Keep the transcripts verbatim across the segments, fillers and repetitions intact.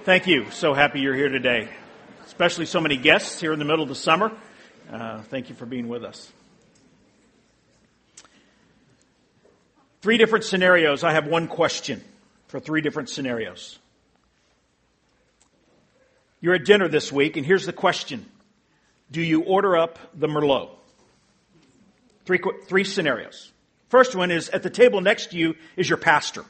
Thank you. So happy you're here today, especially so many guests here in the middle of the summer. Uh, thank you for being with us. Three different scenarios. I have one question for three different scenarios. You're at dinner this week, and here's the question. Do you order up the Merlot? Three, three scenarios. First one is, at the table next to you is your pastor.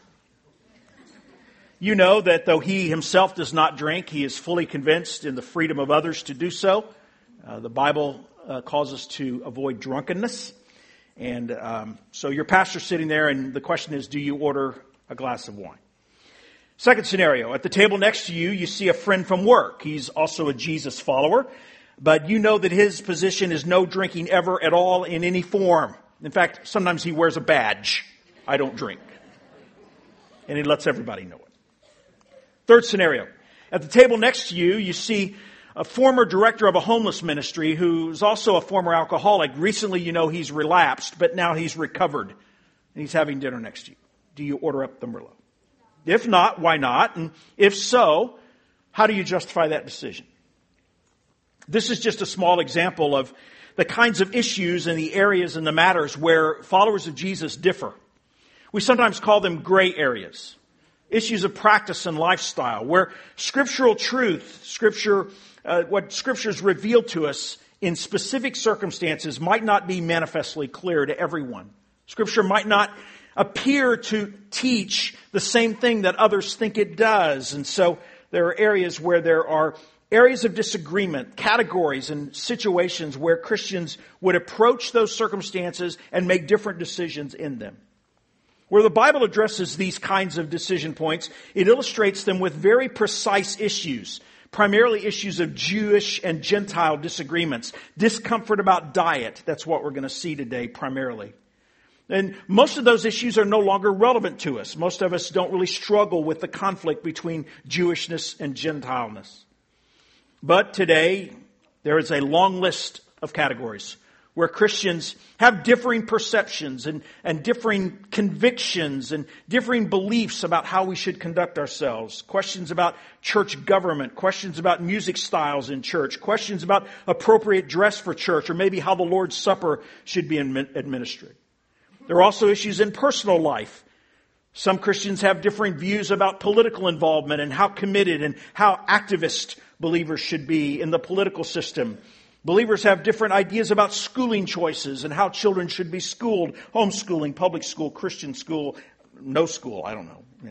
You know that though he himself does not drink, he is fully convinced in the freedom of others to do so. Uh, the Bible uh, calls us to avoid drunkenness. And um, so your pastor's sitting there, and the question is, do you order a glass of wine? Second scenario, at the table next to you, you see a friend from work. He's also a Jesus follower, but you know that his position is no drinking ever at all in any form. In fact, sometimes he wears a badge. I don't drink. And he lets everybody know it. Third scenario. At the table next to you, you see a former director of a homeless ministry who's also a former alcoholic. Recently, you know he's relapsed, but now he's recovered. And he's having dinner next to you. Do you order up the Merlot? If not, why not? And if so, how do you justify that decision? This is just a small example of the kinds of issues and the areas and the matters where followers of Jesus differ. We sometimes call them gray areas. Issues of practice and lifestyle, where scriptural truth, scripture, uh, what scriptures reveal to us in specific circumstances might not be manifestly clear to everyone. Scripture might not appear to teach the same thing that others think it does. And so there are areas where there are areas of disagreement, categories and situations where Christians would approach those circumstances and make different decisions in them. Where the Bible addresses these kinds of decision points, it illustrates them with very precise issues, primarily issues of Jewish and Gentile disagreements, discomfort about diet. That's what we're going to see today primarily. And most of those issues are no longer relevant to us. Most of us don't really struggle with the conflict between Jewishness and Gentileness. But today, there is a long list of categories where Christians have differing perceptions and, and differing convictions and differing beliefs about how we should conduct ourselves. Questions about church government, questions about music styles in church, questions about appropriate dress for church, or maybe how the Lord's Supper should be administered. There are also issues in personal life. Some Christians have differing views about political involvement and how committed and how activist believers should be in the political system. Believers have different ideas about schooling choices and how children should be schooled, homeschooling, public school, Christian school, no school, I don't know. Yeah.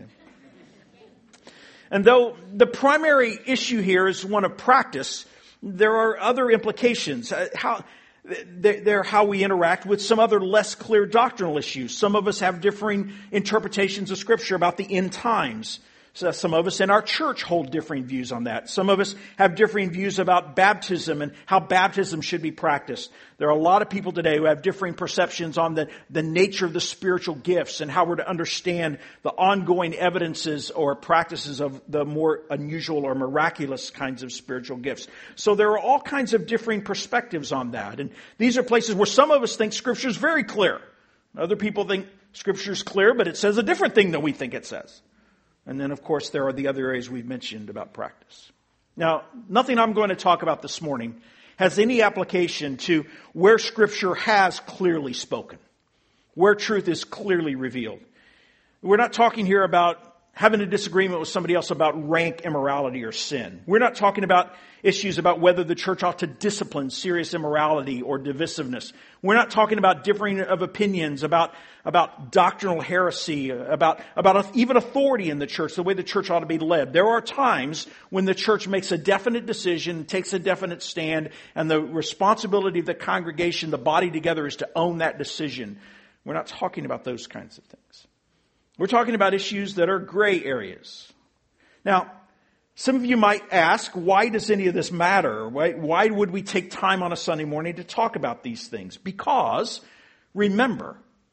And though the primary issue here is one of practice, there are other implications. How They're how we interact with some other less clear doctrinal issues. Some of us have differing interpretations of Scripture about the end times. So some of us in our church hold differing views on that. Some of us have differing views about baptism and how baptism should be practiced. There are a lot of people today who have differing perceptions on the, the nature of the spiritual gifts and how we're to understand the ongoing evidences or practices of the more unusual or miraculous kinds of spiritual gifts. So there are all kinds of differing perspectives on that. And these are places where some of us think Scripture is very clear. Other people think Scripture is clear, but it says a different thing than we think it says. And then, of course, there are the other areas we've mentioned about practice. Now, nothing I'm going to talk about this morning has any application to where Scripture has clearly spoken, where truth is clearly revealed. We're not talking here about having a disagreement with somebody else about rank immorality or sin. We're not talking about issues about whether the church ought to discipline serious immorality or divisiveness. We're not talking about differing of opinions about, about doctrinal heresy, about, about even authority in the church, the way the church ought to be led. There are times when the church makes a definite decision, takes a definite stand, and the responsibility of the congregation, the body together, is to own that decision. We're not talking about those kinds of things. We're talking about issues that are gray areas. Now, some of you might ask, why does any of this matter? Why, why would we take time on a Sunday morning to talk about these things? Because, remember,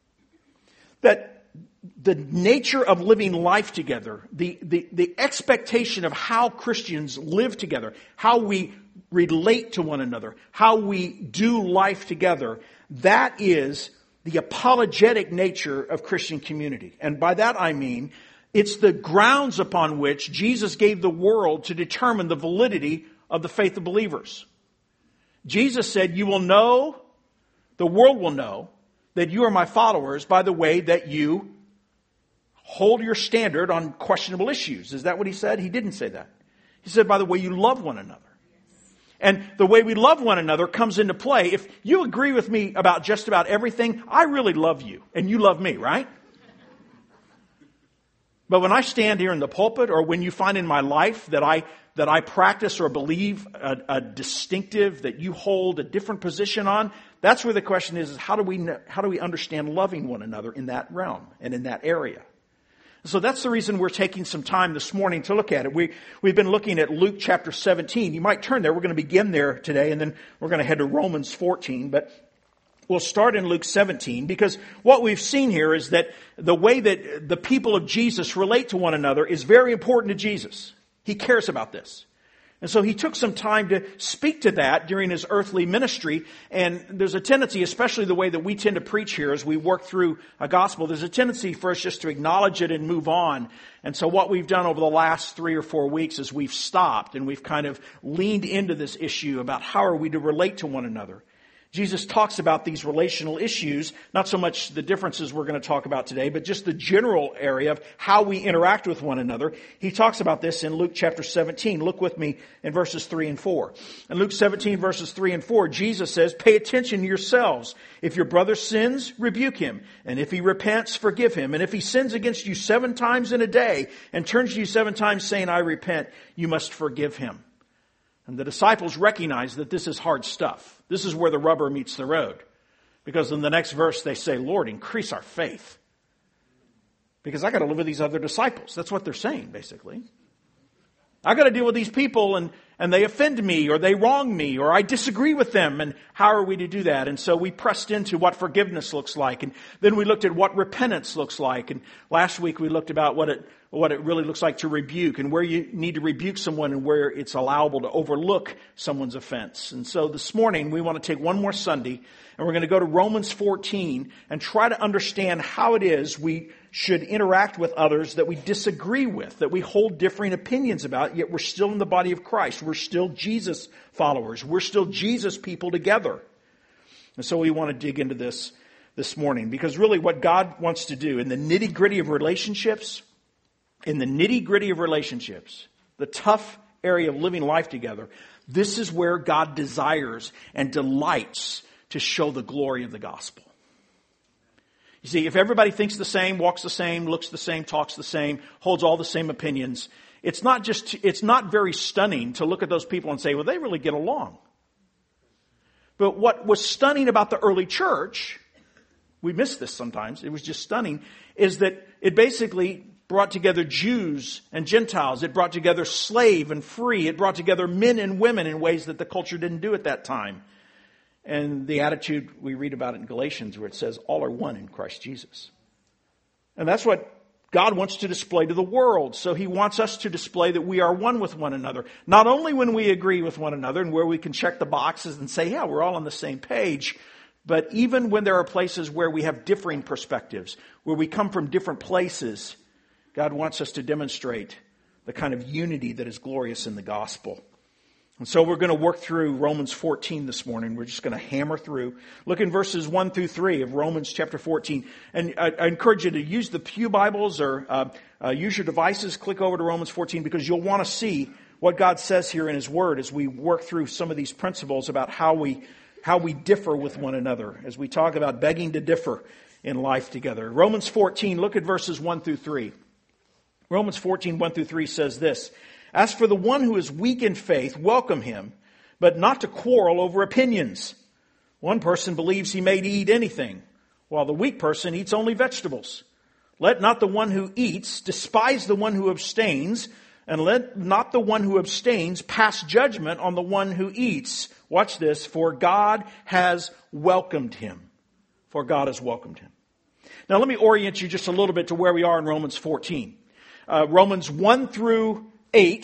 that the nature of living life together, the, the, the expectation of how Christians live together, how we relate to one another, how we do life together, that is the apologetic nature of Christian community. And by that I mean It's the grounds upon which Jesus gave the world to determine the validity of the faith of believers. Jesus said, you will know, the world will know, that you are my followers by the way that you hold your standard on questionable issues. Is that what he said? He didn't say that. He said, by the way you love one another. And the way we love one another comes into play. If you agree with me about just about everything, I really love you, and you love me, right? But when I stand here in the pulpit, or when you find in my life that I that I practice or believe a, a distinctive, that you hold a different position on, that's where the question is, is how do we know, how do we understand loving one another in that realm and in that area? So that's the reason we're taking some time this morning to look at it. We, we've been looking at Luke chapter seventeen. You might turn there. We're going to begin there today, and then we're going to head to Romans fourteen. But we'll start in Luke seventeen, because what we've seen here is that the way that the people of Jesus relate to one another is very important to Jesus. He cares about this. And so he took some time to speak to that during his earthly ministry. And there's a tendency, especially the way that we tend to preach here as we work through a gospel, there's a tendency for us just to acknowledge it and move on. And so what we've done over the last three or four weeks is we've stopped and we've kind of leaned into this issue about how are we to relate to one another. Jesus talks about these relational issues, not so much the differences we're going to talk about today, but just the general area of how we interact with one another. He talks about this in Luke chapter seventeen. Look with me in verses three and four. In Luke seventeen, verses three and four, Jesus says, pay attention to yourselves. If your brother sins, rebuke him. And if he repents, forgive him. And if he sins against you seven times in a day and turns to you seven times saying, I repent, you must forgive him. And the disciples recognize that this is hard stuff. This is where the rubber meets the road. Because in the next verse they say, Lord, increase our faith. Because I got to live with these other disciples. That's what they're saying, basically. I got to deal with these people and, and they offend me or they wrong me or I disagree with them. And how are we to do that? And so we pressed into what forgiveness looks like. And then we looked at what repentance looks like. And last week we looked about what it what it really looks like to rebuke and where you need to rebuke someone and where it's allowable to overlook someone's offense. And so this morning we want to take one more Sunday and we're going to go to Romans fourteen and try to understand how it is we should interact with others that we disagree with, that we hold differing opinions about, yet we're still in the body of Christ. We're still Jesus followers. We're still Jesus people together. And so we want to dig into this this morning because really what God wants to do in the nitty-gritty of relationships, in the nitty-gritty of relationships, the tough area of living life together, this is where God desires and delights to show the glory of the gospel. You see, if everybody thinks the same, walks the same, looks the same, talks the same, holds all the same opinions, it's not just, it's not very stunning to look at those people and say, well, they really get along. But what was stunning about the early church, we miss this sometimes, it was just stunning, is that it basically brought together Jews and Gentiles. It brought together slave and free. It brought together men and women in ways that the culture didn't do at that time. And the attitude we read about in Galatians where it says all are one in Christ Jesus. And that's what God wants to display to the world. So he wants us to display that we are one with one another. Not only when we agree with one another and where we can check the boxes and say, yeah, we're all on the same page. But even when there are places where we have differing perspectives, where we come from different places, God wants us to demonstrate the kind of unity that is glorious in the gospel. And so we're going to work through Romans fourteen this morning. We're just going to hammer through. Look in verses one through three of Romans chapter fourteen. And I, I encourage you to use the Pew Bibles or uh, uh, use your devices. Click over to Romans fourteen because you'll want to see what God says here in His Word as we work through some of these principles about how we how we differ with one another, as we talk about begging to differ in life together. Romans fourteen, look at verses one through three. Romans fourteen, one through three says this. As for the one who is weak in faith, welcome him, but not to quarrel over opinions. One person believes he may eat anything, while the weak person eats only vegetables. Let not the one who eats despise the one who abstains, and let not the one who abstains pass judgment on the one who eats. Watch this, for God has welcomed him. For God has welcomed him. Now let me orient you just a little bit to where we are in Romans fourteen. Uh, Romans one through eight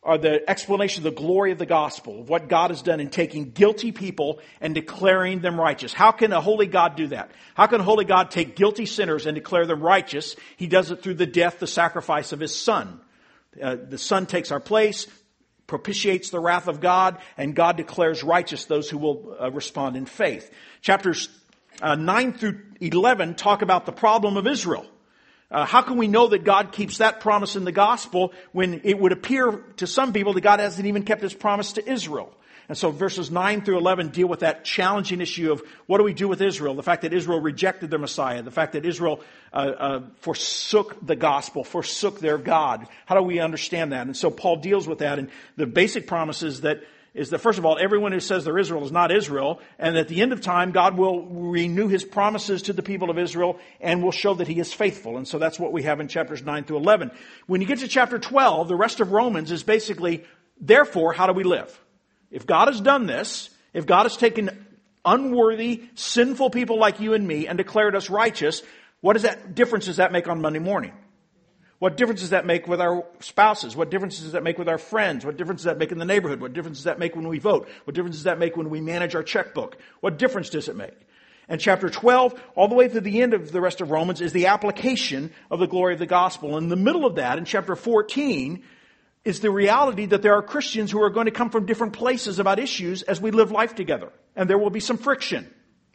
are the explanation of the glory of the gospel, of what God has done in taking guilty people and declaring them righteous. How can a holy God do that? How can a holy God take guilty sinners and declare them righteous? He does it through the death, the sacrifice of His Son. Uh, the Son takes our place, propitiates the wrath of God, and God declares righteous those who will uh, respond in faith. Chapters uh, nine through eleven talk about the problem of Israel. Uh, how can we know that God keeps that promise in the gospel when it would appear to some people that God hasn't even kept His promise to Israel? And so verses nine through eleven deal with that challenging issue of what do we do with Israel? The fact that Israel rejected their Messiah. The fact that Israel uh, uh, forsook the gospel, forsook their God. How do we understand that? And so Paul deals with that. And the basic promise is that, is that first of all, everyone who says they're Israel is not Israel. And at the end of time, God will renew His promises to the people of Israel and will show that He is faithful. And so that's what we have in chapters nine through eleven. When you get to chapter twelve, the rest of Romans is basically, therefore, how do we live? If God has done this, if God has taken unworthy, sinful people like you and me and declared us righteous, what does that difference does that make on Monday morning? What difference does that make with our spouses? What difference does that make with our friends? What difference does that make in the neighborhood? What difference does that make when we vote? What difference does that make when we manage our checkbook? What difference does it make? And chapter twelve, all the way to the end of the rest of Romans, is the application of the glory of the gospel. In the middle of that, in chapter fourteen, is the reality that there are Christians who are going to come from different places about issues as we live life together. And there will be some friction.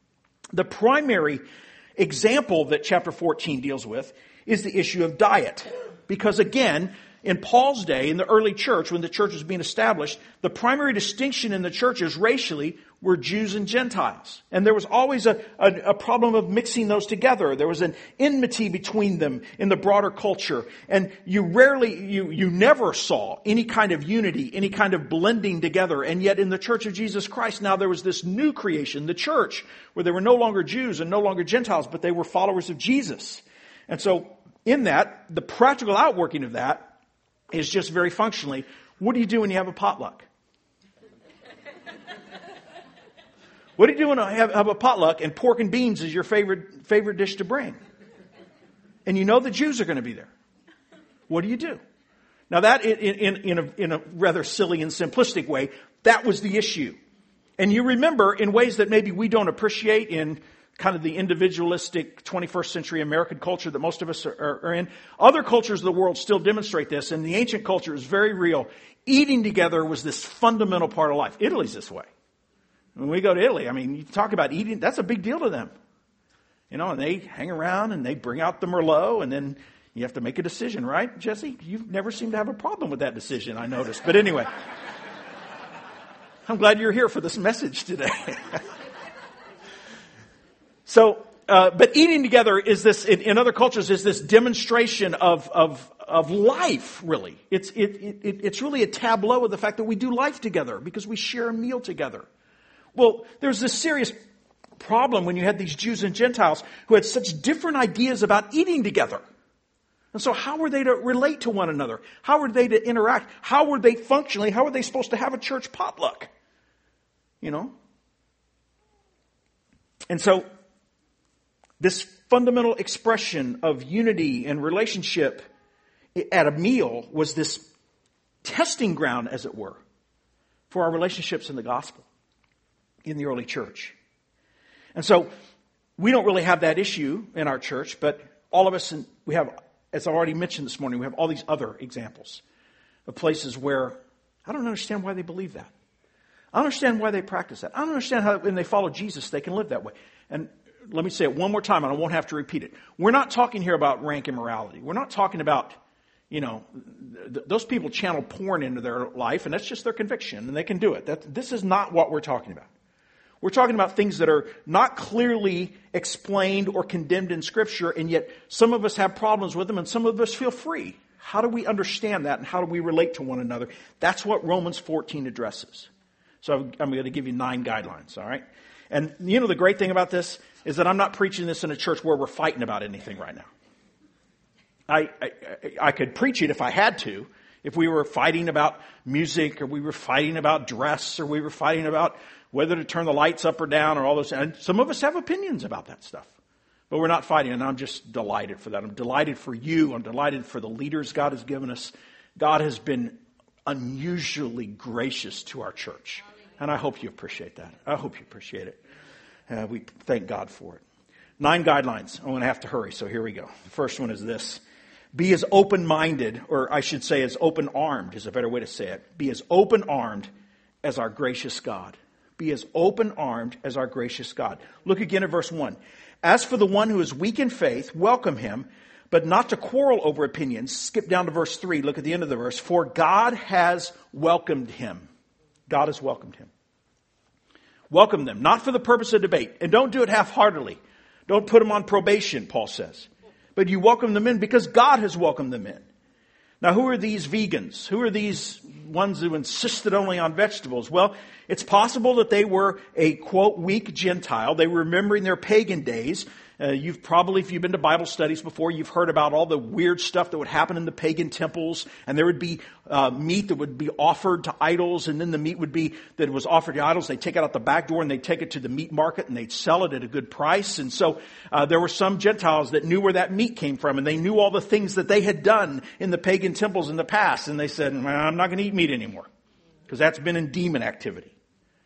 The primary example that chapter fourteen deals with is the issue of diet. Because again, in Paul's day, in the early church, when the church was being established, the primary distinction in the churches racially were Jews and Gentiles. And there was always a, a, a problem of mixing those together. There was an enmity between them in the broader culture. And you rarely, you, you never saw any kind of unity, any kind of blending together. And yet in the Church of Jesus Christ, now there was this new creation, the church, where they were no longer Jews and no longer Gentiles, but they were followers of Jesus. And so in that, the practical outworking of that is just very functionally, what do you do when you have a potluck? What do you do when you have, have a potluck and pork and beans is your favorite favorite dish to bring? And you know the Jews are going to be there. What do you do? Now that, in, in, in, a, in a rather silly and simplistic way, that was the issue. And you remember in ways that maybe we don't appreciate in kind of the individualistic twenty-first century American culture that most of us are, are in. Other cultures of the world still demonstrate this, and the ancient culture is very real. Eating together was this fundamental part of life. Italy's this way. When we go to Italy, I mean, you talk about eating, that's a big deal to them. You know, and they hang around and they bring out the Merlot, and then you have to make a decision, right, Jesse? You never seem to have a problem with that decision, I noticed. But anyway, I'm glad you're here for this message today. So, uh, but eating together is this, in, in other cultures, is this demonstration of, of, of life, really. It's, it, it, it's really a tableau of the fact that we do life together because we share a meal together. Well, there's this serious problem when you had these Jews and Gentiles who had such different ideas about eating together. And so how were they to relate to one another? How were they to interact? How were they functionally, how were they supposed to have a church potluck? You know? And so, this fundamental expression of unity and relationship at a meal was this testing ground, as it were, for our relationships in the gospel in the early church. And so we don't really have that issue in our church, but all of us, we have, as I already mentioned this morning, we have all these other examples of places where I don't understand why they believe that. I don't understand why they practice that. I don't understand how when they follow Jesus, they can live that way. And let me say it one more time, and I won't have to repeat it. We're not talking here about rank immorality. We're not talking about, you know, th- those people channel porn into their life, and that's just their conviction, and they can do it. That, this is not what we're talking about. We're talking about things that are not clearly explained or condemned in Scripture, and yet some of us have problems with them, and some of us feel free. How do we understand that, and how do we relate to one another? That's what Romans fourteen addresses. So I'm going to give you nine guidelines, all right? And you know the great thing about this is that I'm not preaching this in a church where we're fighting about anything right now. I, I, I could preach it if I had to, if we were fighting about music, or we were fighting about dress, or we were fighting about whether to turn the lights up or down, or all those. And some of us have opinions about that stuff. But we're not fighting, and I'm just delighted for that. I'm delighted for you. I'm delighted for the leaders God has given us. God has been unusually gracious to our church. And I hope you appreciate that. I hope you appreciate it. Uh, we thank God for it. Nine guidelines. I'm going to have to hurry, so here we go. The first one is this. Be as open-minded, or I should say as open-armed is a better way to say it. Be as open-armed as our gracious God. Be as open-armed as our gracious God. Look again at verse one. As for the one who is weak in faith, welcome him, but not to quarrel over opinions. Skip down to verse three. Look at the end of the verse. For God has welcomed him. God has welcomed him. Welcome them, not for the purpose of debate. And don't do it half-heartedly. Don't put them on probation, Paul says. But you welcome them in because God has welcomed them in. Now, who are these vegans? Who are these ones who insisted only on vegetables? Well, it's possible that they were a, quote, weak Gentile. They were remembering their pagan days. Uh, you've probably, if you've been to Bible studies before, you've heard about all the weird stuff that would happen in the pagan temples. And there would be uh, meat that would be offered to idols. And then the meat would be that was offered to idols. They'd take it out the back door and they'd take it to the meat market and they'd sell it at a good price. And so uh, there were some Gentiles that knew where that meat came from. And they knew all the things that they had done in the pagan temples in the past. And they said, well, I'm not going to eat meat anymore because that's been in demon activity.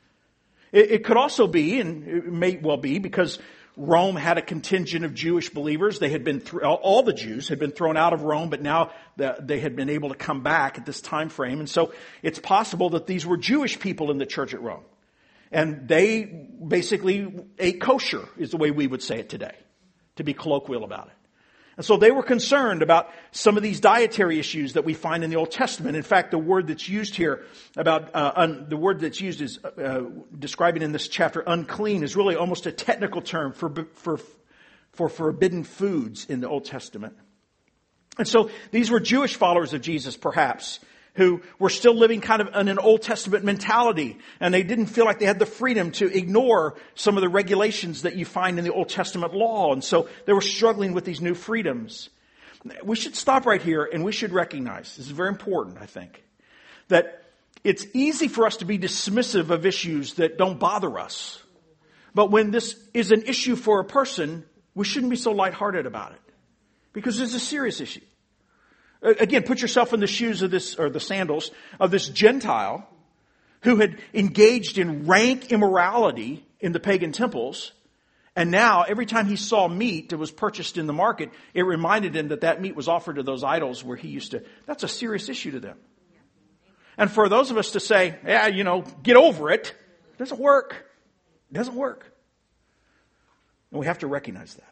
It, it could also be, and it may well be, because Rome had a contingent of Jewish believers. They had been, th- all the Jews had been thrown out of Rome, but now the, they had been able to come back at this time frame. And so it's possible that these were Jewish people in the church at Rome. And they basically ate kosher, is the way we would say it today, to be colloquial about it. And so they were concerned about some of these dietary issues that we find in the Old Testament. In fact, the word that's used here about, uh, un, the word that's used is, uh, describing in this chapter, unclean, is really almost a technical term for, for, for forbidden foods in the Old Testament. And so these were Jewish followers of Jesus, perhaps, who were still living kind of in an Old Testament mentality. And they didn't feel like they had the freedom to ignore some of the regulations that you find in the Old Testament law. And so they were struggling with these new freedoms. We should stop right here and we should recognize, this is very important, I think, that it's easy for us to be dismissive of issues that don't bother us. But when this is an issue for a person, we shouldn't be so lighthearted about it. Because it's a serious issue. Again, put yourself in the shoes of this, or the sandals of this Gentile who had engaged in rank immorality in the pagan temples. And now every time he saw meat that was purchased in the market, it reminded him that that meat was offered to those idols where he used to. That's a serious issue to them. And for those of us to say, yeah, you know, get over it, it doesn't work. It doesn't work. And we have to recognize that.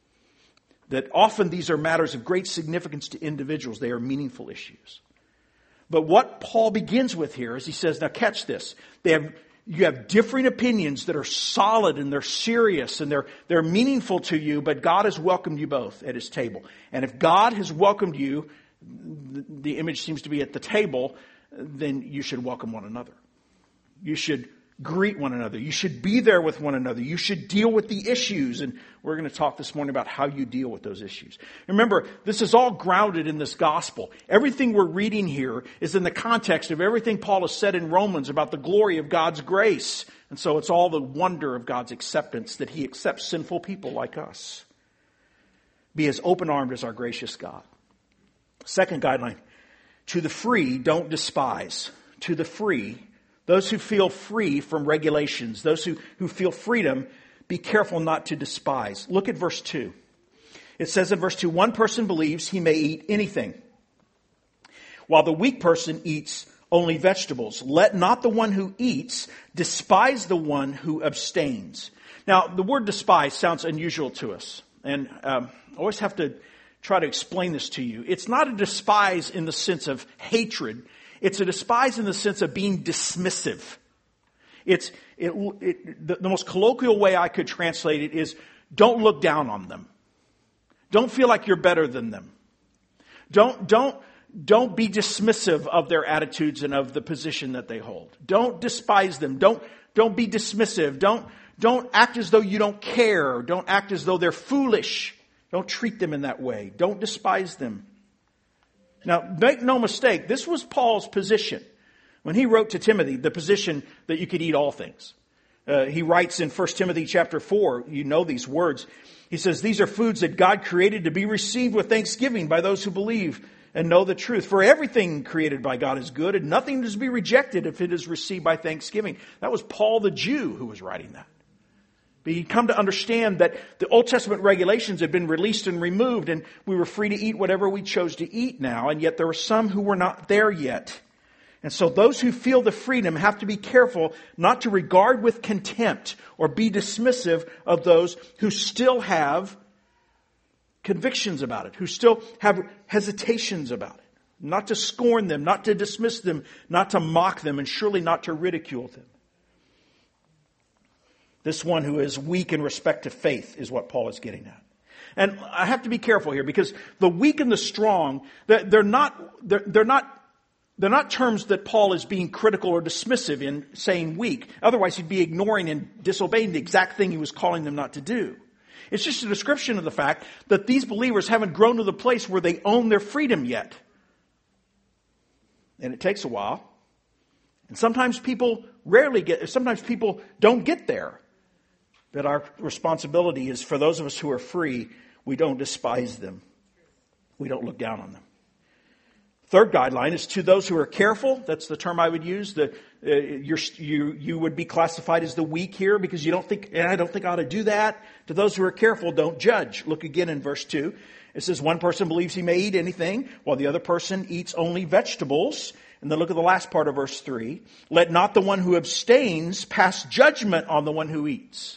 That often these are matters of great significance to individuals. They are meaningful issues. But what Paul begins with here is he says, now catch this. They have, you have differing opinions that are solid and they're serious and they're, they're meaningful to you, but God has welcomed you both at his table. And if God has welcomed you, the, the image seems to be at the table, then you should welcome one another. You should greet one another. You should be there with one another. You should deal with the issues. And we're going to talk this morning about how you deal with those issues. Remember, this is all grounded in this gospel. Everything we're reading here is in the context of everything Paul has said in Romans about the glory of God's grace. And so it's all the wonder of God's acceptance that he accepts sinful people like us. Be as open-armed as our gracious God. Second guideline, to the free, don't despise. To the free, those who feel free from regulations, those who, who feel freedom, be careful not to despise. Look at verse two. It says in verse two, one person believes he may eat anything, while the weak person eats only vegetables. Let not the one who eats despise the one who abstains. Now, the word despise sounds unusual to us. And um, I always have to try to explain this to you. It's not a despise in the sense of hatred. It's a despise in the sense of being dismissive. It's it, it, the, the most colloquial way I could translate it is don't look down on them. Don't feel like you're better than them. Don't don't don't be dismissive of their attitudes and of the position that they hold. Don't despise them. Don't don't be dismissive. Don't don't act as though you don't care. Don't act as though they're foolish. Don't treat them in that way. Don't despise them. Now, make no mistake, this was Paul's position. When he wrote to Timothy, the position that you could eat all things. Uh, he writes in First Timothy chapter four, you know these words. He says, these are foods that God created to be received with thanksgiving by those who believe. and know the truth. For everything created by God is good, and nothing is to be rejected if it is received by thanksgiving. That was Paul the Jew who was writing that. But he'd come to understand that the Old Testament regulations had been released and removed, and we were free to eat whatever we chose to eat now, and yet there were some who were not there yet. And so those who feel the freedom have to be careful not to regard with contempt or be dismissive of those who still have convictions about it, who still have hesitations about it. Not to scorn them, not to dismiss them, not to mock them, and surely not to ridicule them. This one who is weak in respect to faith is what Paul is getting at. And I have to be careful here because the weak and the strong, they're not, they're, they're not, they're not terms that Paul is being critical or dismissive in saying weak. Otherwise he'd be ignoring and disobeying the exact thing he was calling them not to do. It's just a description of the fact that these believers haven't grown to the place where they own their freedom yet. And it takes a while. And sometimes people rarely get, sometimes people don't get there. But our responsibility is for those of us who are free, we don't despise them. We don't look down on them. Third guideline is to those who are careful. That's the term I would use. The, uh, you're, you you would be classified as the weak here because you don't think, and I don't think I ought to do that. To those who are careful, don't judge. Look again in verse two. It says one person believes he may eat anything while the other person eats only vegetables. And then look at the last part of verse three. Let not the one who abstains pass judgment on the one who eats.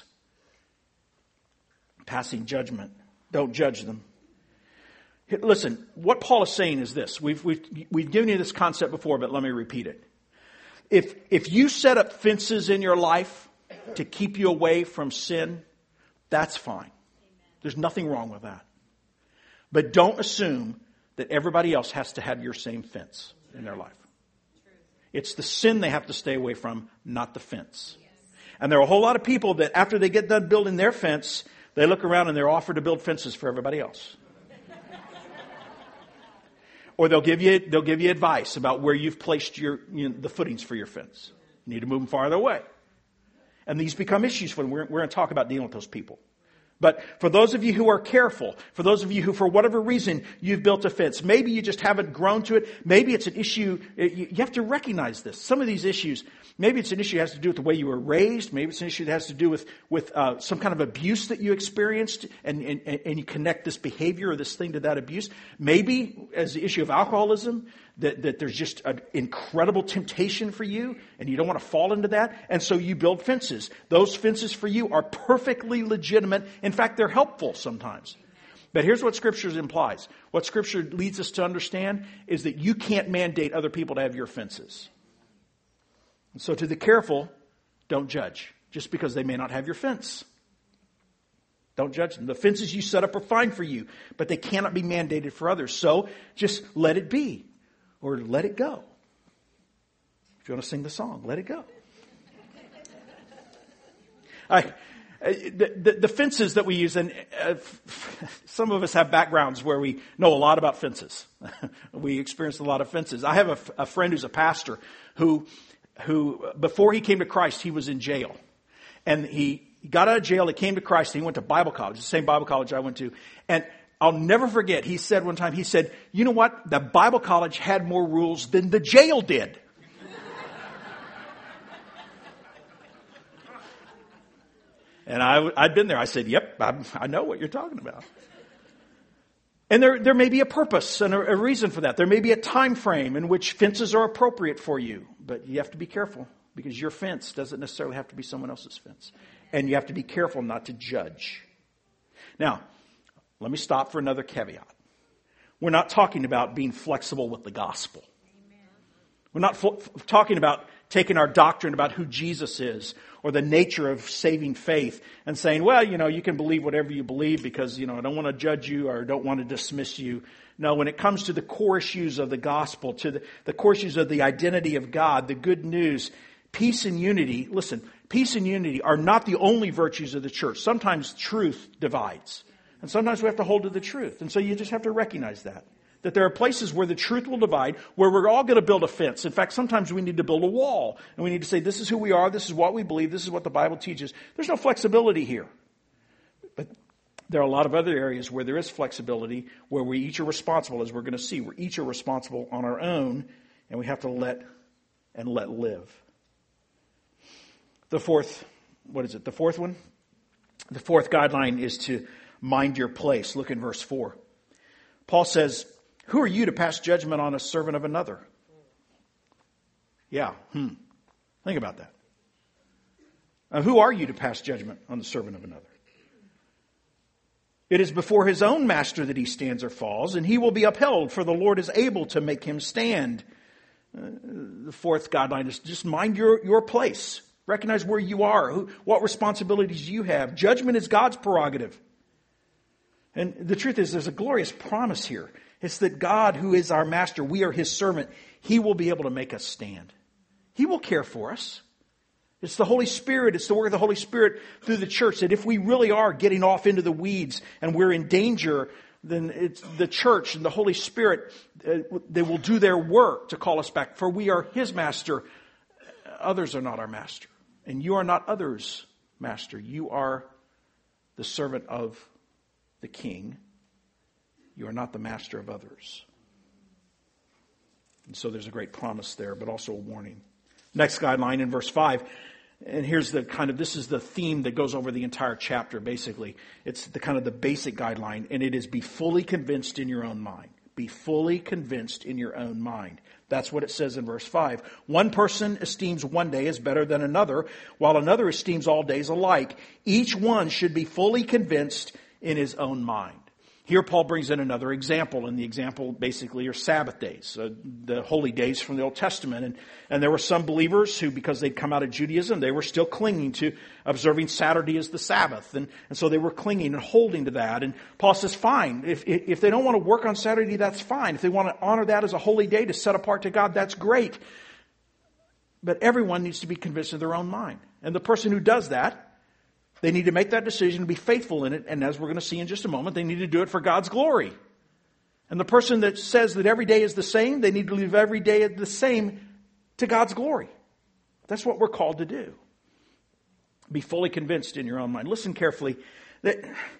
Passing judgment. Don't judge them. Listen, what Paul is saying is this. We've, we've, we've given you this concept before, but let me repeat it. If, if you set up fences in your life to keep you away from sin, that's fine. There's nothing wrong with that. But don't assume that everybody else has to have your same fence in their life. It's the sin they have to stay away from, not the fence. And there are a whole lot of people that after they get done building their fence, they look around and they're offered to build fences for everybody else. Or they'll give you they'll give you advice about where you've placed your you know, the footings for your fence. You need to move them farther away. And these become issues for them. We're, we're going to talk about dealing with those people. But for those of you who are careful, for those of you who for whatever reason you've built a fence, maybe you just haven't grown to it, maybe it's an issue, you have to recognize this. Some of these issues, maybe it's an issue that has to do with the way you were raised, maybe it's an issue that has to do with, with uh, some kind of abuse that you experienced and, and, and you connect this behavior or this thing to that abuse. Maybe as the issue of alcoholism, that, that there's just an incredible temptation for you and you don't want to fall into that. And so you build fences. Those fences for you are perfectly legitimate. In fact, they're helpful sometimes. But here's what Scripture implies. What Scripture leads us to understand is that you can't mandate other people to have your fences. And so to the careful, don't judge just because they may not have your fence. Don't judge them. The fences you set up are fine for you, but they cannot be mandated for others. So just let it be. Or let it go. If you want to sing the song, let it go. I, the, the, the fences that we use, and uh, some of us have backgrounds where we know a lot about fences. We experienced a lot of fences. I have a, a friend who's a pastor who, who before he came to Christ, he was in jail. And he got out of jail, he came to Christ, and he went to Bible college, the same Bible college I went to. And I'll never forget, he said one time, he said, you know what? The Bible college had more rules than the jail did. And I, I'd been there. I said, yep, I, I know what you're talking about. And there, there may be a purpose and a, a reason for that. There may be a time frame in which fences are appropriate for you. But you have to be careful because your fence doesn't necessarily have to be someone else's fence. And you have to be careful not to judge. Now, let me stop for another caveat. We're not talking about being flexible with the gospel. Amen. We're not f- talking about taking our doctrine about who Jesus is or the nature of saving faith and saying, well, you know, you can believe whatever you believe because, you know, I don't want to judge you or don't want to dismiss you. No, when it comes to the core issues of the gospel, to the, the core issues of the identity of God, the good news, peace and unity, listen, peace and unity are not the only virtues of the church. Sometimes truth divides. And sometimes we have to hold to the truth. And so you just have to recognize that. That there are places where the truth will divide, where we're all going to build a fence. In fact, sometimes we need to build a wall. And we need to say, this is who we are, this is what we believe, this is what the Bible teaches. There's no flexibility here. But There are a lot of other areas where there is flexibility, where we each are responsible, as we're going to see. We each are responsible on our own, and we have to let and let live. The fourth, what is it? The fourth one? The fourth guideline is to mind your place. Look in verse four. Paul says, who are you to pass judgment on a servant of another? Yeah, hmm. Think about that. Uh, who are you to pass judgment on the servant of another? It is before his own master that he stands or falls, and he will be upheld, for the Lord is able to make him stand. Uh, the fourth guideline is just mind your, your place. Recognize where you are, who, what responsibilities you have. Judgment is God's prerogative. And the truth is, there's a glorious promise here. It's that God, who is our master, we are his servant, he will be able to make us stand. He will care for us. It's the Holy Spirit. It's the work of the Holy Spirit through the church that if we really are getting off into the weeds and we're in danger, then it's the church and the Holy Spirit, uh, they will do their work to call us back. For we are his master. Others are not our master. And you are not others' master. You are the servant of the king. You are not the master of others. And so there's a great promise there, but also a warning. Next guideline in verse five. And here's the kind of, this is the theme that goes over the entire chapter, basically. It's the kind of the basic guideline, and it is be fully convinced in your own mind. Be fully convinced in your own mind. That's what it says in verse five. One person esteems one day as better than another, while another esteems all days alike. Each one should be fully convinced in his own mind. Here Paul brings in another example, and the example basically are Sabbath days, uh, the holy days from the Old Testament. And, and there were some believers who, because they'd come out of Judaism, they were still clinging to observing Saturday as the Sabbath. And, and so they were clinging and holding to that. And Paul says, fine, if, if they don't want to work on Saturday, that's fine. If they want to honor that as a holy day to set apart to God, that's great. But everyone needs to be convinced of their own mind. And the person who does that, they need to make that decision to be faithful in it. And as we're going to see in just a moment, they need to do it for God's glory. And the person that says that every day is the same, they need to live every day the same to God's glory. That's what we're called to do. Be fully convinced in your own mind. Listen carefully. That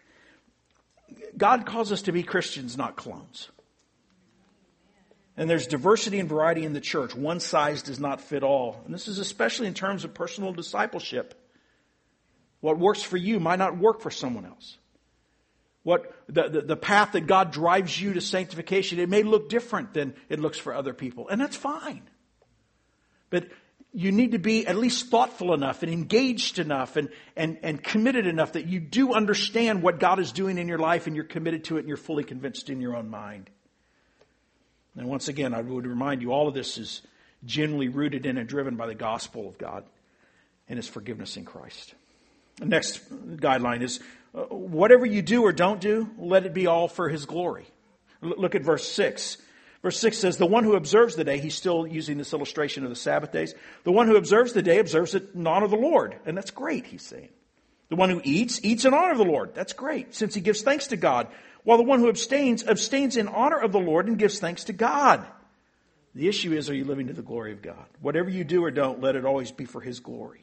God calls us to be Christians, not clones. And there's diversity and variety in the church. One size does not fit all. And this is especially in terms of personal discipleship. What works for you might not work for someone else. What the, the, the path that God drives you to sanctification, it may look different than it looks for other people. And that's fine. But you need to be at least thoughtful enough and engaged enough and, and, and committed enough that you do understand what God is doing in your life and you're committed to it and you're fully convinced in your own mind. And once again, I would remind you, all of this is genuinely rooted in and driven by the gospel of God and his forgiveness in Christ. The next guideline is, uh, whatever you do or don't do, let it be all for his glory. L- look at verse six. Verse six says, the one who observes the day, he's still using this illustration of the Sabbath days. The one who observes the day observes it in honor of the Lord. And that's great, he's saying. The one who eats, eats in honor of the Lord. That's great, since he gives thanks to God. While the one who abstains, abstains in honor of the Lord and gives thanks to God. The issue is, are you living to the glory of God? Whatever you do or don't, let it always be for his glory.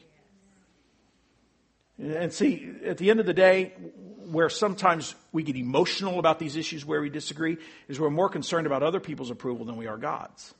And see, at the end of the day, where sometimes we get emotional about these issues where we disagree, is we're more concerned about other people's approval than we are God's.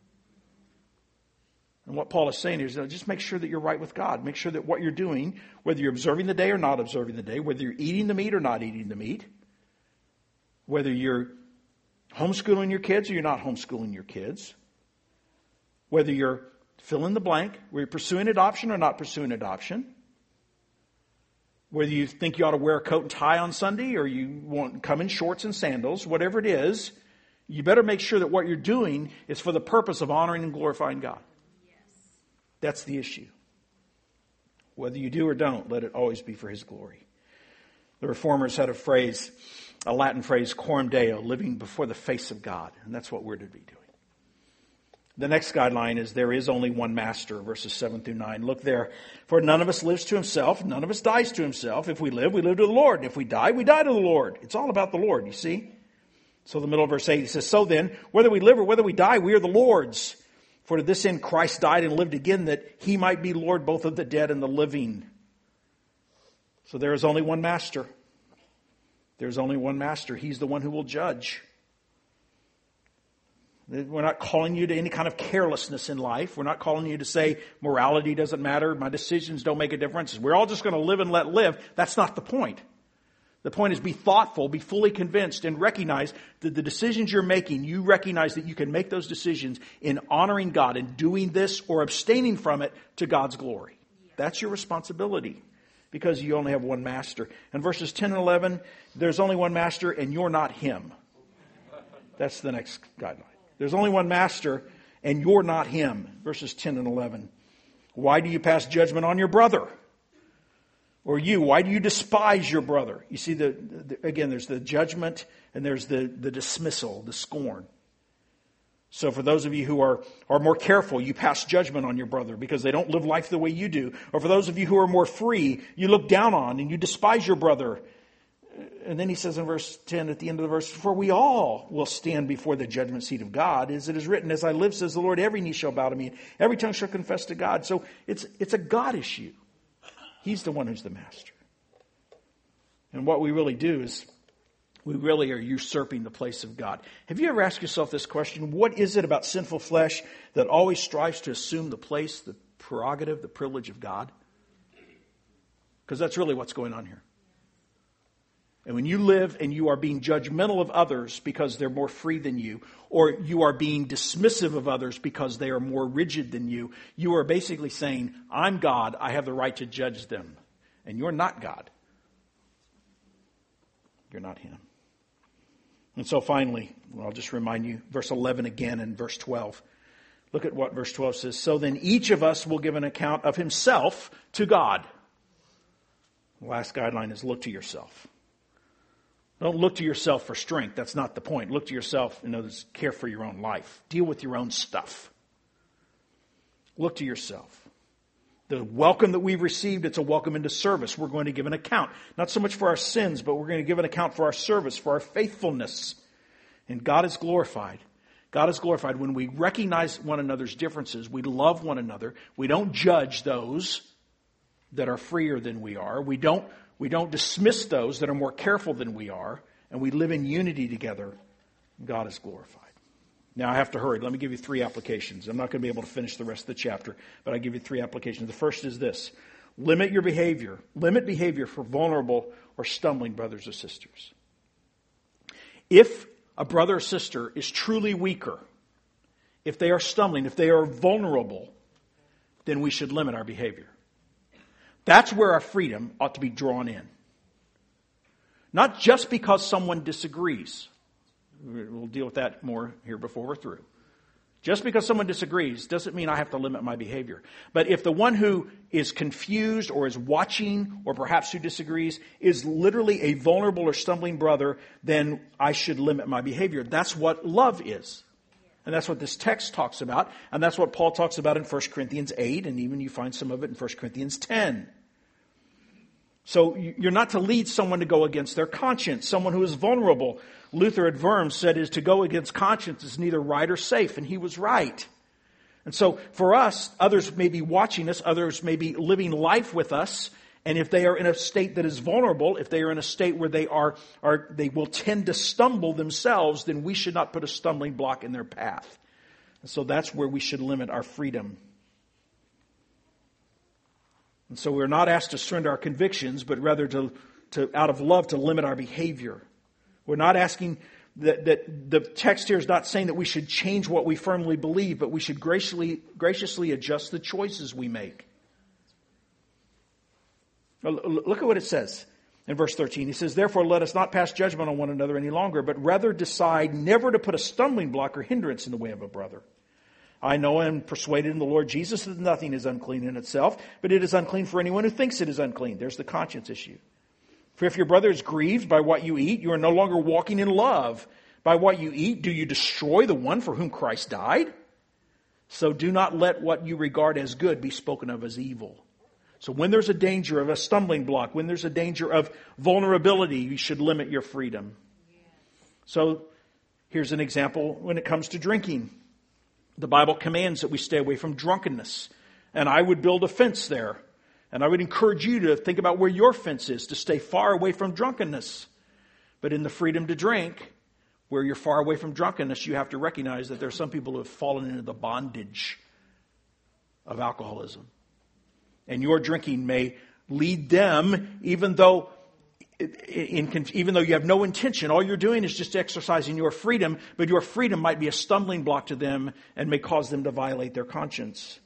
And what Paul is saying is, you know, just make sure that you're right with God. Make sure that what you're doing, whether you're observing the day or not observing the day, whether you're eating the meat or not eating the meat, whether you're homeschooling your kids or you're not homeschooling your kids, whether you're fill in the blank, whether you're pursuing adoption or not pursuing adoption, whether you think you ought to wear a coat and tie on Sunday or you want to come in shorts and sandals, whatever it is, you better make sure that what you're doing is for the purpose of honoring and glorifying God. Yes. That's the issue. Whether you do or don't, let it always be for his glory. The Reformers had a phrase, a Latin phrase, coram Deo, living before the face of God. And that's what we're to be doing. The next guideline is there is only one master, verses seven through nine. Look there. For none of us lives to himself. None of us dies to himself. If we live, we live to the Lord. And if we die, we die to the Lord. It's all about the Lord, you see. So the middle of verse eight, he says, so then, whether we live or whether we die, we are the Lord's. For to this end Christ died and lived again, that he might be Lord both of the dead and the living. So there is only one master. There's only one master. He's the one who will judge. We're not calling you to any kind of carelessness in life. We're not calling you to say morality doesn't matter, my decisions don't make a difference. We're all just going to live and let live. That's not the point. The point is be thoughtful, be fully convinced, and recognize that the decisions you're making, you recognize that you can make those decisions in honoring God and doing this or abstaining from it to God's glory. That's your responsibility because you only have one master. And verses ten and eleven, there's only one master and you're not him. That's the next guideline. There's only one master, and you're not him. Verses ten and eleven. Why do you pass judgment on your brother? Or you, why do you despise your brother? You see, the, the again, there's the judgment, and there's the, the dismissal, the scorn. So for those of you who are, are more careful, you pass judgment on your brother because they don't live life the way you do. Or for those of you who are more free, you look down on and you despise your brother. And then he says in verse ten, at the end of the verse, for we all will stand before the judgment seat of God. As it is written, as I live, says the Lord, every knee shall bow to me, every tongue shall confess to God. So it's, it's a God issue. He's the one who's the master. And what we really do is we really are usurping the place of God. Have you ever asked yourself this question? What is it about sinful flesh that always strives to assume the place, the prerogative, the privilege of God? Because that's really what's going on here. And when you live and you are being judgmental of others because they're more free than you, or you are being dismissive of others because they are more rigid than you, you are basically saying, I'm God, I have the right to judge them. And you're not God. You're not him. And so finally, well, I'll just remind you, verse eleven again and verse twelve. Look at what verse twelve says. So then each of us will give an account of himself to God. The last guideline is look to yourself. Don't look to yourself for strength. That's not the point. Look to yourself and others. Care for your own life. Deal with your own stuff. Look to yourself. The welcome that we've received, it's a welcome into service. We're going to give an account. Not so much for our sins, but we're going to give an account for our service, for our faithfulness. And God is glorified. God is glorified when we recognize one another's differences. We love one another. We don't judge those that are freer than we are. We don't We don't dismiss those that are more careful than we are, and we live in unity together. God is glorified. Now I have to hurry. Let me give you three applications. I'm not going to be able to finish the rest of the chapter, but I'll give you three applications. The first is this. Limit your behavior. Limit behavior for vulnerable or stumbling brothers or sisters. If a brother or sister is truly weaker, if they are stumbling, if they are vulnerable, then we should limit our behavior. That's where our freedom ought to be drawn in. Not just because someone disagrees. We'll deal with that more here before we're through. Just because someone disagrees doesn't mean I have to limit my behavior. But if the one who is confused or is watching or perhaps who disagrees is literally a vulnerable or stumbling brother, then I should limit my behavior. That's what love is. And that's what this text talks about. And that's what Paul talks about in First Corinthians eight. And even you find some of it in First Corinthians ten. So you're not to lead someone to go against their conscience. Someone who is vulnerable. Luther at Worms said is to go against conscience is neither right or safe. And he was right. And so for us, others may be watching us. Others may be living life with us. And if they are in a state that is vulnerable, if they are in a state where they are, are they will tend to stumble themselves, then we should not put a stumbling block in their path. And so that's where we should limit our freedom. And so we're not asked to surrender our convictions, but rather to, to out of love, to limit our behavior. We're not asking that, that the text here is not saying that we should change what we firmly believe, but we should graciously, graciously adjust the choices we make. Look at what it says in verse thirteen. He says, therefore, let us not pass judgment on one another any longer, but rather decide never to put a stumbling block or hindrance in the way of a brother. I know and am persuaded in the Lord Jesus that nothing is unclean in itself, but it is unclean for anyone who thinks it is unclean. There's the conscience issue. For if your brother is grieved by what you eat, you are no longer walking in love. By what you eat, do you destroy the one for whom Christ died? So do not let what you regard as good be spoken of as evil. So when there's a danger of a stumbling block, when there's a danger of vulnerability, you should limit your freedom. So here's an example when it comes to drinking. The Bible commands that we stay away from drunkenness. And I would build a fence there. And I would encourage you to think about where your fence is, to stay far away from drunkenness. But in the freedom to drink, where you're far away from drunkenness, you have to recognize that there are some people who have fallen into the bondage of alcoholism. And your drinking may lead them, even though in, in, even though you have no intention, all you're doing is just exercising your freedom, but your freedom might be a stumbling block to them and may cause them to violate their conscience.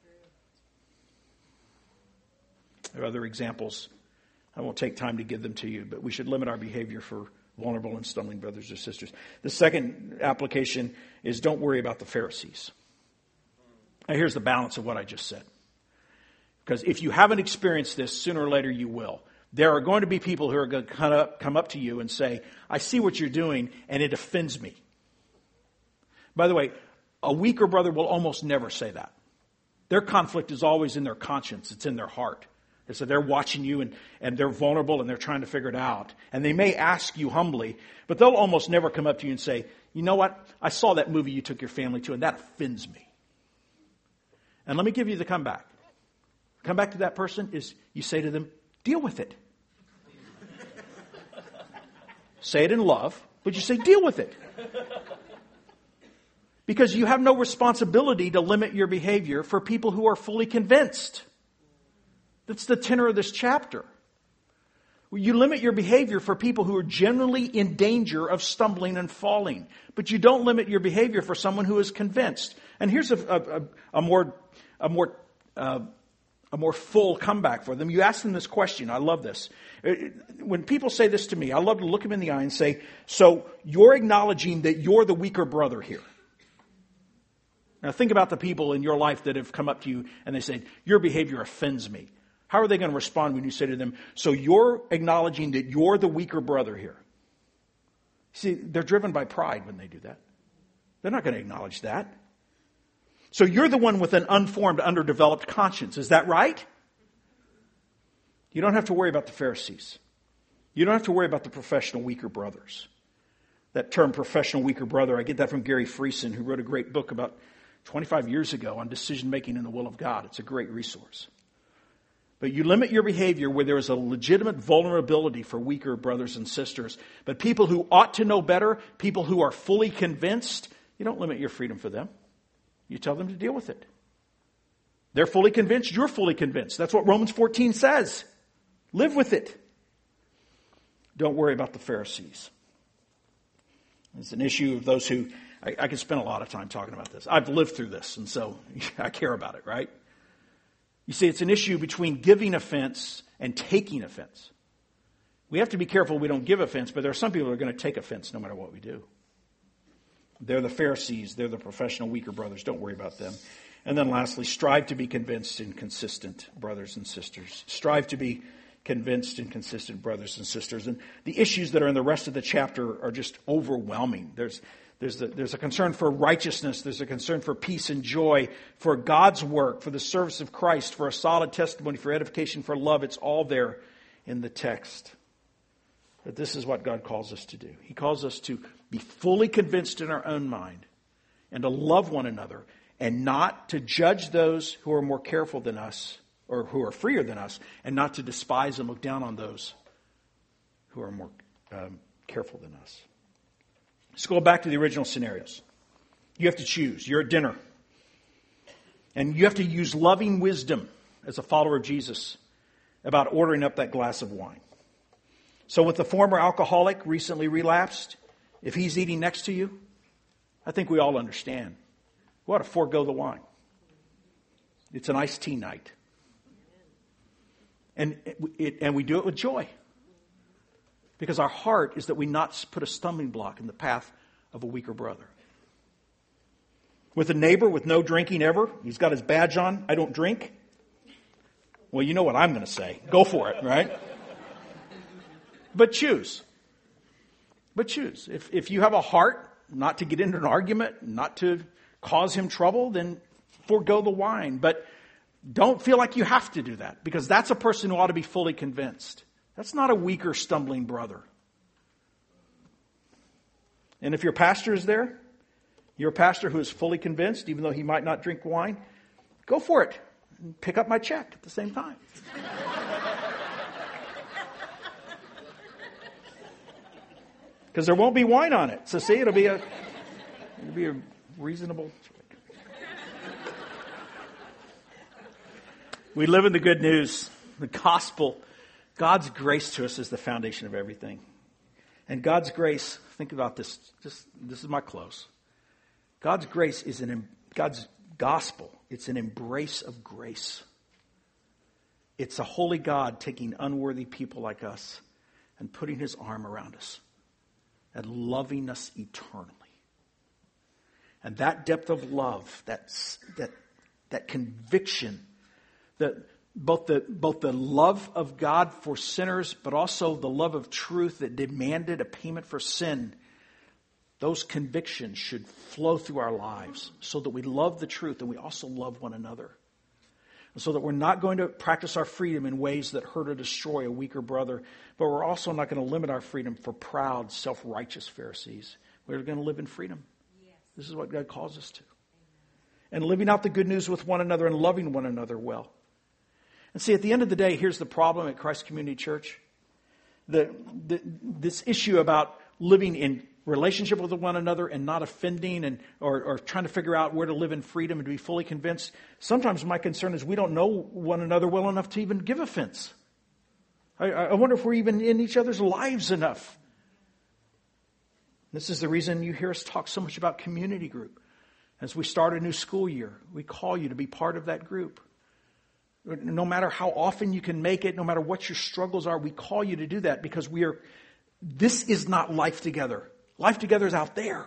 There are other examples. I won't take time to give them to you, but we should limit our behavior for vulnerable and stumbling brothers or sisters. The second application is don't worry about the Pharisees. Now here's the balance of what I just said. Because if you haven't experienced this, sooner or later you will. There are going to be people who are going to come up, come up to you and say, I see what you're doing and it offends me. By the way, a weaker brother will almost never say that. Their conflict is always in their conscience. It's in their heart. And so they're watching you and, and they're vulnerable and they're trying to figure it out. And they may ask you humbly, but they'll almost never come up to you and say, you know what? I saw that movie you took your family to and that offends me. And let me give you the comeback. Come back to that person is you say to them, deal with it. Say it in love, but you say deal with it. Because you have no responsibility to limit your behavior for people who are fully convinced. That's the tenor of this chapter. You limit your behavior for people who are generally in danger of stumbling and falling. But you don't limit your behavior for someone who is convinced. And here's a, a, a more, a more, uh, a more full comeback for them. You ask them this question. I love this. When people say this to me, I love to look them in the eye and say, so you're acknowledging that you're the weaker brother here. Now think about the people in your life that have come up to you and they say, your behavior offends me. How are they going to respond when you say to them, so you're acknowledging that you're the weaker brother here? See, they're driven by pride when they do that. They're not going to acknowledge that. So you're the one with an unformed, underdeveloped conscience. Is that right? You don't have to worry about the Pharisees. You don't have to worry about the professional weaker brothers. That term professional weaker brother, I get that from Gary Friesen, who wrote a great book about twenty-five years ago on decision making in the will of God. It's a great resource. But you limit your behavior where there is a legitimate vulnerability for weaker brothers and sisters. But people who ought to know better, people who are fully convinced, you don't limit your freedom for them. You tell them to deal with it. They're fully convinced, you're fully convinced. That's what Romans fourteen says. Live with it. Don't worry about the Pharisees. It's an issue of those who, I, I could spend a lot of time talking about this. I've lived through this, and so I care about it, right? You see, it's an issue between giving offense and taking offense. We have to be careful we don't give offense, but there are some people who are going to take offense no matter what we do. They're the Pharisees. They're the professional weaker brothers. Don't worry about them. And then lastly, strive to be convinced and consistent, brothers and sisters. Strive to be convinced and consistent, brothers and sisters. And the issues that are in the rest of the chapter are just overwhelming. There's There's a, there's a concern for righteousness. There's a concern for peace and joy, for God's work, for the service of Christ, for a solid testimony, for edification, for love. It's all there in the text. But this is what God calls us to do. He calls us to be fully convinced in our own mind and to love one another and not to judge those who are more careful than us or who are freer than us, and not to despise and look down on those who are more um, careful than us. Let's go back to the original scenarios. You have to choose. You're at dinner. And you have to use loving wisdom as a follower of Jesus about ordering up that glass of wine. So with the former alcoholic recently relapsed, if he's eating next to you, I think we all understand. We ought to forego the wine. It's an iced tea night. And, it, and we do it with joy. Because our heart is that we not put a stumbling block in the path of a weaker brother. With a neighbor with no drinking ever, he's got his badge on, I don't drink. Well, you know what I'm going to say. Go for it, right? But choose. But choose. If, if you have a heart not to get into an argument, not to cause him trouble, then forego the wine. But don't feel like you have to do that, because that's a person who ought to be fully convinced. That's not a weaker, stumbling brother. And if your pastor is there, you're a pastor who is fully convinced, even though he might not drink wine, go for it. And pick up my check at the same time. Because there won't be wine on it. So see, it'll be a, it'll be a reasonable. We live in the good news, the gospel. God's grace to us is the foundation of everything. And God's grace, think about this, just this is my close. God's grace is an, God's gospel, it's an embrace of grace. It's a holy God taking unworthy people like us and putting his arm around us and loving us eternally. And that depth of love, that's, that, that conviction, that both the, both the love of God for sinners, but also the love of truth that demanded a payment for sin, those convictions should flow through our lives so that we love the truth and we also love one another. So that we're not going to practice our freedom in ways that hurt or destroy a weaker brother, but we're also not going to limit our freedom for proud, self-righteous Pharisees. We're going to live in freedom. Yes. This is what God calls us to. Amen. And living out the good news with one another and loving one another well. And see, at the end of the day, here's the problem at Christ Community Church. The, the, this issue about living in relationship with one another and not offending and or, or trying to figure out where to live in freedom and to be fully convinced. Sometimes my concern is we don't know one another well enough to even give offense. I, I wonder if we're even in each other's lives enough. This is the reason you hear us talk so much about community group. As we start a new school year, we call you to be part of that group. No matter how often you can make it, no matter what your struggles are, we call you to do that because we are, this is not life together. Life together is out there.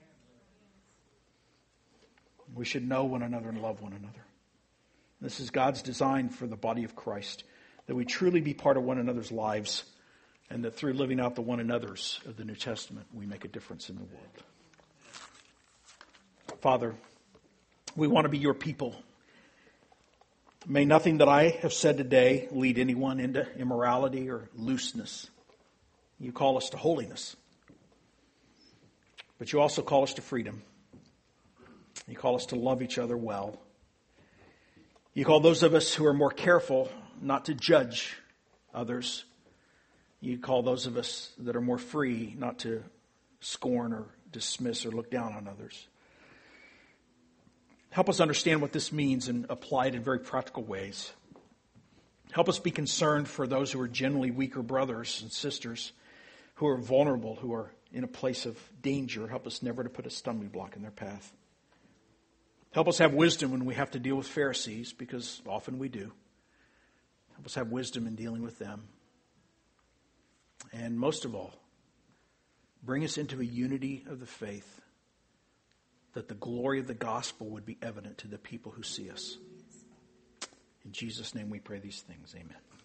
We should know one another and love one another. This is God's design for the body of Christ, that we truly be part of one another's lives, and that through living out the one another's of the New Testament, we make a difference in the world. Father, we want to be your people. May nothing that I have said today lead anyone into immorality or looseness. You call us to holiness. But you also call us to freedom. You call us to love each other well. You call those of us who are more careful not to judge others. You call those of us that are more free not to scorn or dismiss or look down on others. Help us understand what this means and apply it in very practical ways. Help us be concerned for those who are generally weaker brothers and sisters, who are vulnerable, who are in a place of danger. Help us never to put a stumbling block in their path. Help us have wisdom when we have to deal with Pharisees, because often we do. Help us have wisdom in dealing with them. And most of all, bring us into a unity of the faith, that the glory of the gospel would be evident to the people who see us. In Jesus' name we pray these things. Amen.